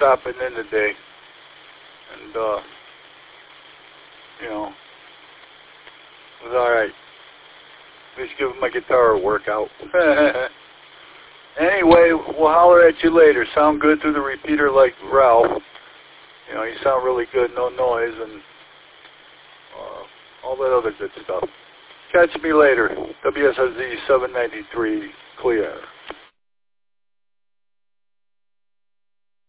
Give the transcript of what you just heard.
stopping in today. And, you know, it was alright. At least giving my guitar a workout. Anyway, we'll holler at you later. Sound good through the repeater like Ralph. You know, you sound really good, no noise, and all that other good stuff. Catch me later. WSRZ 793, clear.